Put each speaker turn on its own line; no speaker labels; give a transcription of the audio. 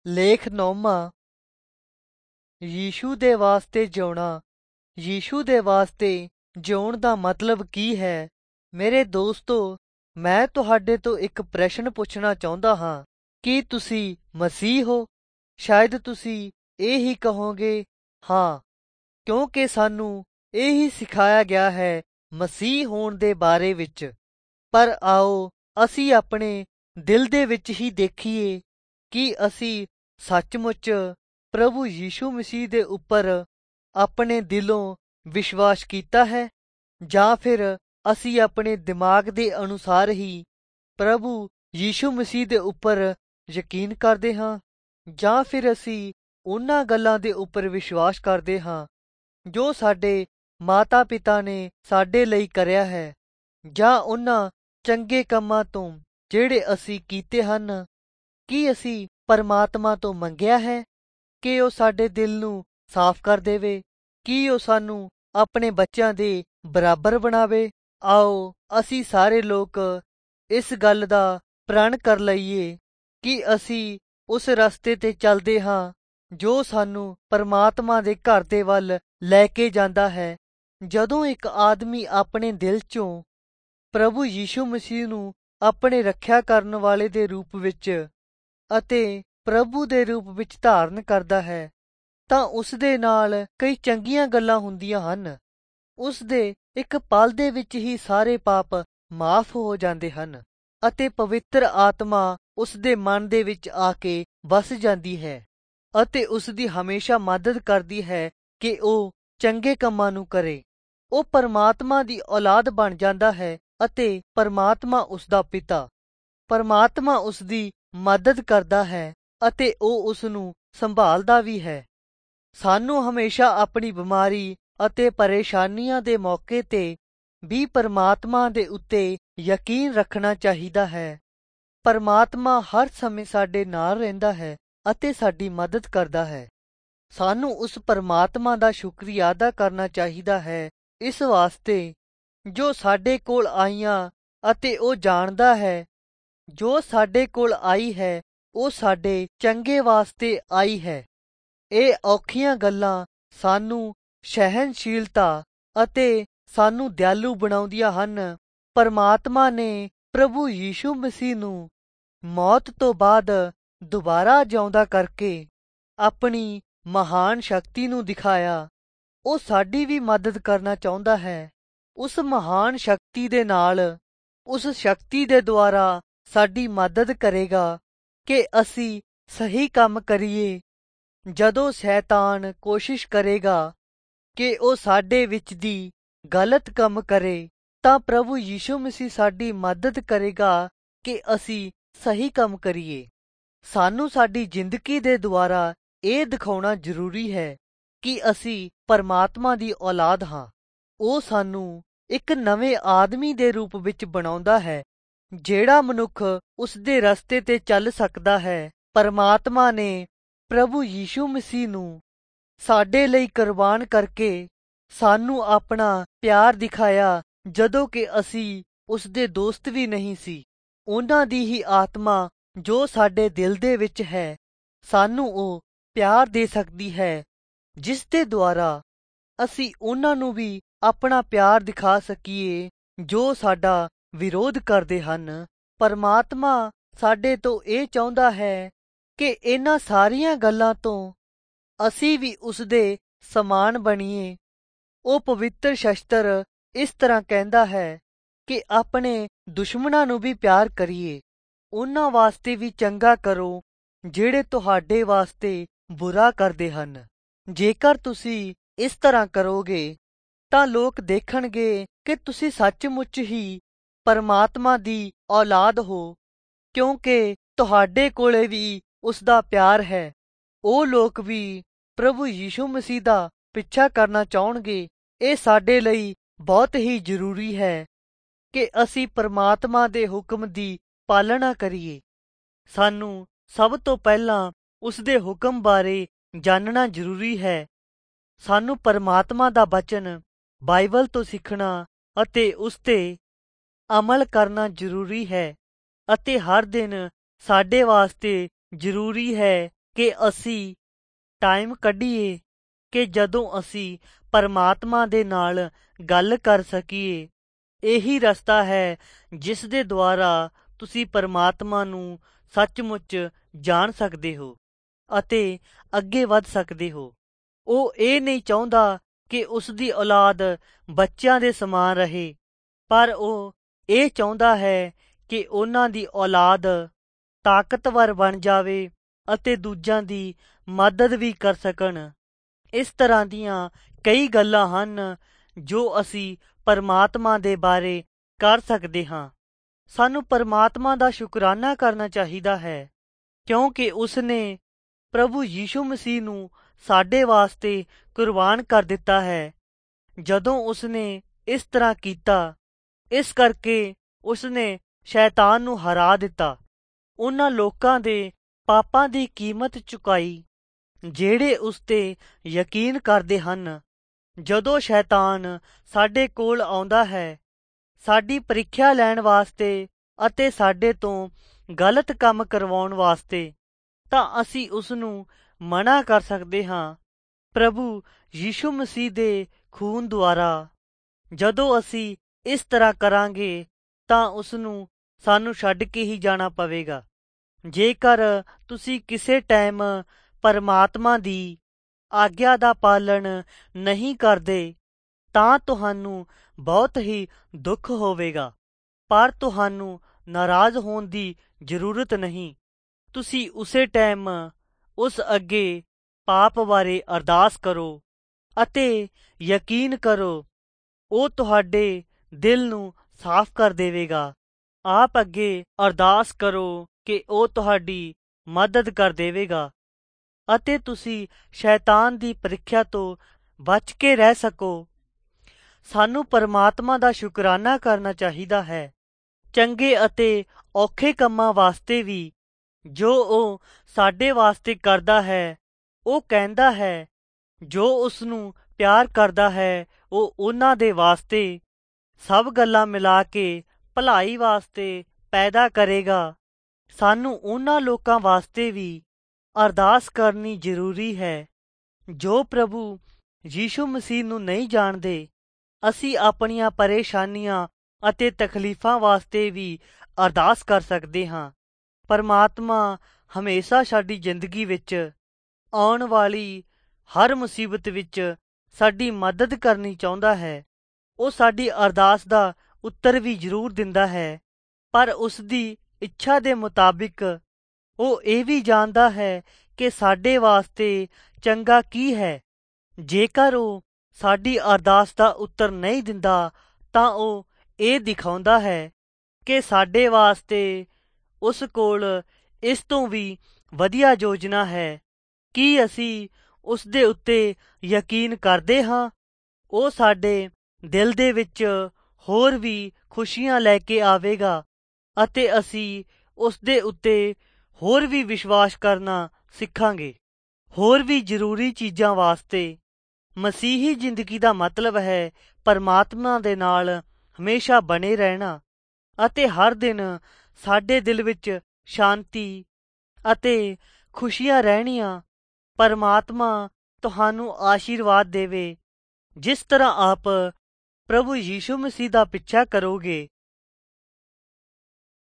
ਲੇਖ 9ਵਾਂ ਯੀਸ਼ੂ ਦੇ ਵਾਸਤੇ ਜਿਉਣਾ। ਯੀਸ਼ੂ ਦੇ ਵਾਸਤੇ ਜਿਉਣ ਦਾ ਮਤਲਬ ਕੀ ਹੈ? ਮੇਰੇ ਦੋਸਤੋ, ਮੈਂ ਤੁਹਾਡੇ ਤੋਂ ਇੱਕ ਪ੍ਰਸ਼ਨ ਪੁੱਛਣਾ ਚਾਹੁੰਦਾ ਹਾਂ। ਕੀ ਤੁਸੀਂ ਮਸੀਹ ਹੋ? ਸ਼ਾਇਦ ਤੁਸੀਂ ਇਹ ਹੀ ਕਹੋਗੇ, ਹਾਂ, ਕਿਉਂਕਿ ਸਾਨੂੰ ਇਹ ਹੀ ਸਿਖਾਇਆ ਗਿਆ ਹੈ ਮਸੀਹ ਹੋਣ ਦੇ ਬਾਰੇ ਵਿੱਚ। ਪਰ ਆਓ ਅਸੀਂ ਆਪਣੇ ਦਿਲ ਦੇ ਵਿੱਚ ਹੀ ਦੇਖੀਏ ਕਿ ਅਸੀਂ ਸੱਚਮੁੱਚ ਪ੍ਰਭੂ ਯੀਸ਼ੂ ਮਸੀਹ ਦੇ ਉੱਪਰ ਆਪਣੇ ਦਿਲੋਂ ਵਿਸ਼ਵਾਸ ਕੀਤਾ ਹੈ, ਜਾਂ ਫਿਰ ਅਸੀਂ ਆਪਣੇ ਦਿਮਾਗ ਦੇ ਅਨੁਸਾਰ ਹੀ ਪ੍ਰਭੂ ਯੀਸ਼ੂ ਮਸੀਹ ਦੇ ਉੱਪਰ ਯਕੀਨ ਕਰਦੇ ਹਾਂ, ਜਾਂ ਫਿਰ ਅਸੀਂ ਉਹਨਾਂ ਗੱਲਾਂ ਦੇ ਉੱਪਰ ਵਿਸ਼ਵਾਸ ਕਰਦੇ ਹਾਂ ਜੋ ਸਾਡੇ ਮਾਤਾ ਪਿਤਾ ਨੇ ਸਾਡੇ ਲਈ ਕਰਿਆ ਹੈ, ਜਾਂ ਉਹਨਾਂ ਚੰਗੇ ਕੰਮਾਂ ਤੋਂ ਜਿਹੜੇ ਅਸੀਂ ਕੀਤੇ ਹਨ। ਕੀ ਅਸੀਂ ਪਰਮਾਤਮਾ ਤੋਂ ਮੰਗਿਆ ਹੈ ਕਿ ਉਹ ਸਾਡੇ ਦਿਲ ਨੂੰ ਸਾਫ਼ ਕਰ ਦੇਵੇ? ਕੀ ਉਹ ਸਾਨੂੰ ਆਪਣੇ ਬੱਚਿਆਂ ਦੇ ਬਰਾਬਰ ਬਣਾਵੇ? ਆਓ ਅਸੀਂ ਸਾਰੇ ਲੋਕ ਇਸ ਗੱਲ ਦਾ ਪ੍ਰਣ ਕਰ ਲਈਏ ਕਿ ਅਸੀਂ ਉਸ ਰਸਤੇ ਤੇ ਚੱਲਦੇ ਹਾਂ ਜੋ ਸਾਨੂੰ ਪਰਮਾਤਮਾ ਦੇ ਘਰ ਦੇ ਵੱਲ ਲੈ ਕੇ ਜਾਂਦਾ ਹੈ। ਜਦੋਂ ਇੱਕ ਆਦਮੀ ਆਪਣੇ ਦਿਲ ਚੋਂ ਪ੍ਰਭੂ ਯੀਸ਼ੂ ਮਸੀਹ ਨੂੰ ਆਪਣੇ ਰੱਖਿਆ ਕਰਨ ਵਾਲੇ ਦੇ ਰੂਪ ਵਿੱਚ ਅਤੇ ਪ੍ਰਭੂ ਦੇ ਰੂਪ ਵਿੱਚ ਧਾਰਨ ਕਰਦਾ ਹੈ, ਤਾਂ ਉਸ ਦੇ ਨਾਲ ਕਈ ਚੰਗੀਆਂ ਗੱਲਾਂ ਹੁੰਦੀਆਂ ਹਨ। ਉਸ ਦੇ ਇੱਕ ਪਲ ਦੇ ਵਿੱਚ ਹੀ ਸਾਰੇ ਪਾਪ ਮਾਫ਼ ਹੋ ਜਾਂਦੇ ਹਨ ਅਤੇ ਪਵਿੱਤਰ ਆਤਮਾ ਉਸ ਦੇ ਮਨ ਦੇ ਵਿੱਚ ਆ ਕੇ ਵਸ ਜਾਂਦੀ ਹੈ ਅਤੇ ਉਸ ਦੀ ਹਮੇਸ਼ਾ ਮਦਦ ਕਰਦੀ ਹੈ ਕਿ ਉਹ ਚੰਗੇ ਕੰਮਾਂ ਨੂੰ ਕਰੇ। ਉਹ ਪਰਮਾਤਮਾ ਦੀ ਔਲਾਦ ਬਣ ਜਾਂਦਾ ਹੈ ਅਤੇ ਪਰਮਾਤਮਾ ਉਸ ਦਾ ਪਿਤਾ। ਪਰਮਾਤਮਾ ਉਸ ਦੀ ਮਦਦ ਕਰਦਾ ਹੈ ਅਤੇ ਉਹ ਉਸ ਨੂੰ ਸੰਭਾਲਦਾ ਵੀ ਹੈ। ਸਾਨੂੰ ਹਮੇਸ਼ਾ ਆਪਣੀ ਬਿਮਾਰੀ ਅਤੇ ਪਰੇਸ਼ਾਨੀਆਂ ਦੇ ਮੌਕੇ ਤੇ ਵੀ ਪਰਮਾਤਮਾ ਦੇ ਉੱਤੇ ਯਕੀਨ ਰੱਖਣਾ ਚਾਹੀਦਾ ਹੈ। ਪਰਮਾਤਮਾ ਹਰ ਸਮੇਂ ਸਾਡੇ ਨਾਲ ਰਹਿੰਦਾ ਹੈ ਅਤੇ ਸਾਡੀ ਮਦਦ ਕਰਦਾ ਹੈ। ਸਾਨੂੰ ਉਸ ਪਰਮਾਤਮਾ ਦਾ ਸ਼ੁਕਰੀਆ ਅਦਾ ਕਰਨਾ ਚਾਹੀਦਾ ਹੈ ਇਸ ਵਾਸਤੇ ਜੋ ਸਾਡੇ ਕੋਲ ਆਈਆਂ ਅਤੇ ਉਹ ਜਾਣਦਾ ਹੈ ਜੋ ਸਾਡੇ ਕੋਲ ਆਈ ਹੈ ਉਹ ਸਾਡੇ ਚੰਗੇ ਵਾਸਤੇ ਆਈ ਹੈ। ਇਹ ਔਖੀਆਂ ਗੱਲਾਂ ਸਾਨੂੰ ਸਹਿਣਸ਼ੀਲਤਾ ਅਤੇ ਸਾਨੂੰ ਦਿਆਲੂ ਬਣਾਉਂਦੀਆਂ ਹਨ। ਪਰਮਾਤਮਾ ਨੇ ਪ੍ਰਭੂ ਯੀਸ਼ੂ ਮਸੀਹ ਨੂੰ ਮੌਤ ਤੋਂ ਬਾਅਦ ਦੁਬਾਰਾ ਜਿਉਂਦਾ ਕਰਕੇ ਆਪਣੀ ਮਹਾਨ ਸ਼ਕਤੀ ਨੂੰ ਦਿਖਾਇਆ। ਉਹ ਸਾਡੀ ਵੀ ਮਦਦ ਕਰਨਾ ਚਾਹੁੰਦਾ ਹੈ। ਉਸ ਮਹਾਨ ਸ਼ਕਤੀ ਦੇ ਨਾਲ, ਉਸ ਸ਼ਕਤੀ ਦੇ ਦੁਆਰਾ ਸਾਡੀ ਮਦਦ ਕਰੇਗਾ ਕਿ ਅਸੀਂ ਸਹੀ ਕੰਮ ਕਰੀਏ। ਜਦੋਂ ਸ਼ੈਤਾਨ ਕੋਸ਼ਿਸ਼ ਕਰੇਗਾ ਕਿ ਉਹ ਸਾਡੇ ਵਿੱਚ ਦੀ ਗਲਤ ਕੰਮ ਕਰੇ, ਤਾਂ ਪ੍ਰਭੂ ਯੀਸ਼ੂ ਮਸੀਹ ਸਾਡੀ ਮਦਦ ਕਰੇਗਾ ਕਿ ਅਸੀਂ ਸਹੀ ਕੰਮ ਕਰੀਏ। ਸਾਨੂੰ ਸਾਡੀ ਜ਼ਿੰਦਗੀ ਦੇ ਦੁਆਰਾ ਇਹ ਦਿਖਾਉਣਾ ਜ਼ਰੂਰੀ ਹੈ ਕਿ ਅਸੀਂ ਪਰਮਾਤਮਾ ਦੀ ਔਲਾਦ ਹਾਂ। ਉਹ ਸਾਨੂੰ ਇੱਕ ਨਵੇਂ ਆਦਮੀ ਦੇ ਰੂਪ ਵਿੱਚ ਬਣਾਉਂਦਾ ਹੈ, ਜਿਹੜਾ ਮਨੁੱਖ ਉਸ ਦੇ ਰਸਤੇ ਤੇ ਚੱਲ ਸਕਦਾ ਹੈ। ਪਰਮਾਤਮਾ ਨੇ ਪ੍ਰਭੂ ਯੀਸ਼ੂ ਮਸੀਹ ਨੂੰ ਸਾਡੇ ਲਈ ਕੁਰਬਾਨ ਕਰਕੇ ਸਾਨੂੰ ਆਪਣਾ ਪਿਆਰ ਦਿਖਾਇਆ, ਜਦੋਂ ਕਿ ਅਸੀਂ ਉਸ ਦੇ ਦੋਸਤ ਵੀ ਨਹੀਂ ਸੀ। ਉਹਨਾਂ ਦੀ ਹੀ ਆਤਮਾ ਜੋ ਸਾਡੇ ਦਿਲ ਦੇ ਵਿੱਚ ਹੈ, ਸਾਨੂੰ ਉਹ ਪਿਆਰ ਦੇ ਸਕਦੀ ਹੈ, ਜਿਸ ਦੇ ਦੁਆਰਾ ਅਸੀਂ ਉਹਨਾਂ ਨੂੰ ਵੀ ਆਪਣਾ ਪਿਆਰ ਦਿਖਾ ਸਕੀਏ ਜੋ ਸਾਡਾ ਵਿਰੋਧ ਕਰਦੇ ਹਨ। ਪਰਮਾਤਮਾ ਸਾਡੇ ਤੋਂ ਇਹ ਚਾਹੁੰਦਾ ਹੈ ਕਿ ਇਹਨਾਂ ਸਾਰੀਆਂ ਗੱਲਾਂ ਤੋਂ ਅਸੀਂ ਵੀ ਉਸ ਦੇ ਸਮਾਨ ਬਣੀਏ। ਉਹ ਪਵਿੱਤਰ ਸ਼ਸਤਰ ਇਸ ਤਰ੍ਹਾਂ ਕਹਿੰਦਾ ਹੈ ਕਿ ਆਪਣੇ ਦੁਸ਼ਮਣਾਂ ਨੂੰ ਵੀ ਪਿਆਰ ਕਰੀਏ, ਉਹਨਾਂ ਵਾਸਤੇ ਵੀ ਚੰਗਾ ਕਰੋ ਜਿਹੜੇ ਤੁਹਾਡੇ ਵਾਸਤੇ ਬੁਰਾ ਕਰਦੇ ਹਨ। ਜੇਕਰ ਤੁਸੀਂ ਇਸ ਤਰ੍ਹਾਂ ਕਰੋਗੇ ਤਾਂ ਲੋਕ ਦੇਖਣਗੇ ਕਿ ਤੁਸੀਂ ਸੱਚਮੁੱਚ ਹੀ ਪਰਮਾਤਮਾ ਦੀ ਔਲਾਦ ਹੋ, ਕਿਉਂਕਿ ਤੁਹਾਡੇ ਕੋਲੇ ਵੀ ਉਸ ਦਾ ਪਿਆਰ ਹੈ। ਉਹ ਲੋਕ ਵੀ ਪ੍ਰਭੂ ਯੀਸ਼ੂ ਮਸੀਹ ਦਾ ਪਿੱਛਾ ਕਰਨਾ ਚਾਹੁਣਗੇ। ਇਹ ਸਾਡੇ ਲਈ ਬਹੁਤ ਹੀ ਜ਼ਰੂਰੀ ਹੈ ਕਿ ਅਸੀਂ ਪਰਮਾਤਮਾ ਦੇ ਹੁਕਮ ਦੀ ਪਾਲਣਾ ਕਰੀਏ। ਸਾਨੂੰ ਸਭ ਤੋਂ ਪਹਿਲਾਂ ਉਸ ਦੇ ਹੁਕਮ ਬਾਰੇ ਜਾਣਨਾ ਜ਼ਰੂਰੀ ਹੈ। ਸਾਨੂੰ ਪਰਮਾਤਮਾ ਦਾ ਬਚਨ ਬਾਈਬਲ ਤੋਂ ਸਿੱਖਣਾ ਅਤੇ ਉਸ ਤੇ ਅਮਲ ਕਰਨਾ ਜ਼ਰੂਰੀ ਹੈ ਅਤੇ ਹਰ ਦਿਨ ਸਾਡੇ ਵਾਸਤੇ ਜ਼ਰੂਰੀ ਹੈ ਕਿ ਅਸੀਂ ਟਾਈਮ ਕੱਢੀਏ ਕਿ ਜਦੋਂ ਅਸੀਂ ਪਰਮਾਤਮਾ ਦੇ ਨਾਲ ਗੱਲ ਕਰ ਸਕੀਏ। ਇਹੀ ਰਸਤਾ ਹੈ ਜਿਸ ਦੇ ਦੁਆਰਾ ਤੁਸੀਂ ਪਰਮਾਤਮਾ ਨੂੰ ਸੱਚਮੁੱਚ ਜਾਣ ਸਕਦੇ ਹੋ ਅਤੇ ਅੱਗੇ ਵੱਧ ਸਕਦੇ ਹੋ। ਉਹ ਇਹ ਨਹੀਂ ਚਾਹੁੰਦਾ ਕਿ ਉਸ ਦੀ ਔਲਾਦ ਬੱਚਿਆਂ ਦੇ ਸਮਾਨ ਰਹੇ, ਪਰ ਉਹ ਇਹ ਚਾਹੁੰਦਾ ਹੈ ਕਿ ਉਹਨਾਂ ਦੀ ਔਲਾਦ ਤਾਕਤਵਰ ਬਣ ਜਾਵੇ ਅਤੇ ਦੂਜਿਆਂ ਦੀ ਮਦਦ ਵੀ ਕਰ ਸਕਣ। ਇਸ ਤਰ੍ਹਾਂ ਦੀਆਂ ਕਈ ਗੱਲਾਂ ਹਨ ਜੋ ਅਸੀਂ ਪਰਮਾਤਮਾ ਦੇ ਬਾਰੇ ਕਰ ਸਕਦੇ ਹਾਂ। ਸਾਨੂੰ ਪਰਮਾਤਮਾ ਦਾ ਸ਼ੁਕਰਾਨਾ ਕਰਨਾ ਚਾਹੀਦਾ ਹੈ ਕਿਉਂਕਿ ਉਸ ਨੇ ਪ੍ਰਭੂ ਯੀਸ਼ੂ ਮਸੀਹ ਨੂੰ ਸਾਡੇ ਵਾਸਤੇ ਕੁਰਬਾਨ ਕਰ ਦਿੱਤਾ ਹੈ। ਜਦੋਂ ਉਸ ਨੇ ਇਸ ਤਰ੍ਹਾਂ ਕੀਤਾ, ਇਸ ਕਰਕੇ ਉਸ ਨੇ ਸ਼ੈਤਾਨ ਨੂੰ ਹਰਾ ਦਿੱਤਾ, ਉਹਨਾਂ ਲੋਕਾਂ ਦੇ ਪਾਪਾਂ ਦੀ ਕੀਮਤ ਚੁਕਾਈ ਜਿਹੜੇ ਉਸ 'ਤੇ ਯਕੀਨ ਕਰਦੇ ਹਨ। ਜਦੋਂ ਸ਼ੈਤਾਨ ਸਾਡੇ ਕੋਲ ਆਉਂਦਾ ਹੈ ਸਾਡੀ ਪ੍ਰੀਖਿਆ ਲੈਣ ਵਾਸਤੇ ਅਤੇ ਸਾਡੇ ਤੋਂ ਗਲਤ ਕੰਮ ਕਰਵਾਉਣ ਵਾਸਤੇ, ਤਾਂ ਅਸੀਂ ਉਸ ਨੂੰ ਮਨ੍ਹਾ ਕਰ ਸਕਦੇ ਹਾਂ ਪ੍ਰਭੂ ਯੀਸ਼ੂ ਮਸੀਹ ਦੇ ਖੂਨ ਦੁਆਰਾ। ਜਦੋਂ ਅਸੀਂ ਇਸ ਤਰ੍ਹਾਂ ਕਰਾਂਗੇ ਤਾਂ ਉਸ ਨੂੰ ਸਾਨੂੰ ਛੱਡ ਕੇ ਹੀ ਜਾਣਾ ਪਵੇਗਾ। ਜੇਕਰ ਤੁਸੀਂ ਕਿਸੇ ਟਾਈਮ ਪਰਮਾਤਮਾ ਦੀ ਆਗਿਆ ਦਾ ਪਾਲਣ ਨਹੀਂ ਕਰਦੇ ਤਾਂ ਤੁਹਾਨੂੰ ਬਹੁਤ ਹੀ ਦੁੱਖ ਹੋਵੇਗਾ, ਪਰ ਤੁਹਾਨੂੰ ਨਾਰਾਜ਼ ਹੋਣ ਦੀ ਜ਼ਰੂਰਤ ਨਹੀਂ। ਤੁਸੀਂ ਉਸੇ ਟਾਈਮ ਉਸ ਅੱਗੇ ਪਾਪ ਬਾਰੇ ਅਰਦਾਸ ਕਰੋ ਅਤੇ ਯਕੀਨ ਕਰੋ ਉਹ ਤੁਹਾਡੇ ਦਿਲ ਨੂੰ ਸਾਫ਼ ਕਰ ਦੇਵੇਗਾ। ਆਪ ਅੱਗੇ ਅਰਦਾਸ ਕਰੋ ਕਿ ਉਹ ਤੁਹਾਡੀ ਮਦਦ ਕਰ ਦੇਵੇਗਾ ਅਤੇ ਤੁਸੀਂ ਸ਼ੈਤਾਨ ਦੀ ਪ੍ਰੀਖਿਆ ਤੋਂ ਬਚ ਕੇ ਰਹਿ ਸਕੋ। ਸਾਨੂੰ ਪਰਮਾਤਮਾ ਦਾ ਸ਼ੁਕਰਾਨਾ ਕਰਨਾ ਚਾਹੀਦਾ ਹੈ ਚੰਗੇ ਅਤੇ ਔਖੇ ਕੰਮਾਂ ਵਾਸਤੇ ਵੀ ਜੋ ਉਹ ਸਾਡੇ ਵਾਸਤੇ ਕਰਦਾ ਹੈ। ਉਹ ਕਹਿੰਦਾ ਹੈ ਜੋ ਉਸ ਨੂੰ ਪਿਆਰ ਕਰਦਾ ਹੈ ਉਹ ਉਹਨਾਂ ਦੇ ਵਾਸਤੇ ਸਭ ਗੱਲਾਂ ਮਿਲਾ ਕੇ ਭਲਾਈ ਵਾਸਤੇ ਪੈਦਾ ਕਰੇਗਾ। ਸਾਨੂੰ ਉਹਨਾਂ ਲੋਕਾਂ ਵਾਸਤੇ ਵੀ ਅਰਦਾਸ ਕਰਨੀ ਜ਼ਰੂਰੀ ਹੈ ਜੋ ਪ੍ਰਭੂ ਯੀਸ਼ੂ ਮਸੀਹ ਨੂੰ ਨਹੀਂ ਜਾਣਦੇ। ਅਸੀਂ ਆਪਣੀਆਂ ਪਰੇਸ਼ਾਨੀਆਂ ਅਤੇ ਤਕਲੀਫਾਂ ਵਾਸਤੇ ਵੀ ਅਰਦਾਸ ਕਰ ਸਕਦੇ ਹਾਂ। ਪਰਮਾਤਮਾ ਹਮੇਸ਼ਾ ਸਾਡੀ ਜ਼ਿੰਦਗੀ ਵਿੱਚ ਆਉਣ ਵਾਲੀ ਹਰ ਮੁਸੀਬਤ ਵਿੱਚ ਸਾਡੀ ਮਦਦ ਕਰਨੀ ਚਾਹੁੰਦਾ ਹੈ। ਉਹ ਸਾਡੀ ਅਰਦਾਸ ਦਾ ਉੱਤਰ ਵੀ ਜ਼ਰੂਰ ਦਿੰਦਾ ਹੈ, ਪਰ ਉਸ ਦੀ ਇੱਛਾ ਦੇ ਮੁਤਾਬਿਕ ਉਹ ਇਹ ਵੀ ਜਾਣਦਾ ਹੈ ਕਿ ਸਾਡੇ ਵਾਸਤੇ ਚੰਗਾ ਕੀ ਹੈ। ਜੇਕਰ ਉਹ ਸਾਡੀ ਅਰਦਾਸ ਦਾ ਉੱਤਰ ਨਹੀਂ ਦਿੰਦਾ ਤਾਂ ਉਹ ਇਹ ਦਿਖਾਉਂਦਾ ਹੈ ਕਿ ਸਾਡੇ ਵਾਸਤੇ ਉਸ ਕੋਲ ਇਸ ਤੋਂ ਵੀ ਵਧੀਆ ਯੋਜਨਾ ਹੈ। ਕੀ ਅਸੀਂ ਉਸ ਦੇ ਉੱਤੇ ਯਕੀਨ ਕਰਦੇ ਹਾਂ? ਉਹ ਸਾਡੇ ਦਿਲ ਦੇ ਵਿੱਚ ਹੋਰ ਵੀ ਖੁਸ਼ੀਆਂ ਲੈ ਕੇ ਆਵੇਗਾ ਅਤੇ ਅਸੀਂ ਉਸ ਦੇ ਉੱਤੇ ਹੋਰ ਵੀ ਵਿਸ਼ਵਾਸ ਕਰਨਾ ਸਿੱਖਾਂਗੇ। ਹੋਰ ਵੀ ਜ਼ਰੂਰੀ ਚੀਜ਼ਾਂ ਵਾਸਤੇ ਮਸੀਹੀ ਜ਼ਿੰਦਗੀ ਦਾ ਮਤਲਬ ਹੈ ਪਰਮਾਤਮਾ ਦੇ ਨਾਲ ਹਮੇਸ਼ਾ ਬਣੇ ਰਹਿਣਾ ਅਤੇ ਹਰ ਦਿਨ ਸਾਡੇ ਦਿਲ ਵਿੱਚ ਸ਼ਾਂਤੀ ਅਤੇ ਖੁਸ਼ੀਆਂ ਰਹਿਣੀਆਂ। ਪਰਮਾਤਮਾ ਤੁਹਾਨੂੰ ਆਸ਼ੀਰਵਾਦ ਦੇਵੇ। ਜਿਸ ਤਰ੍ਹਾਂ ਆਪ ਪ੍ਰਭੂ ਯੀਸ਼ੂ ਮਸੀਹ ਦਾ ਪਿੱਛਾ ਕਰੋਗੇ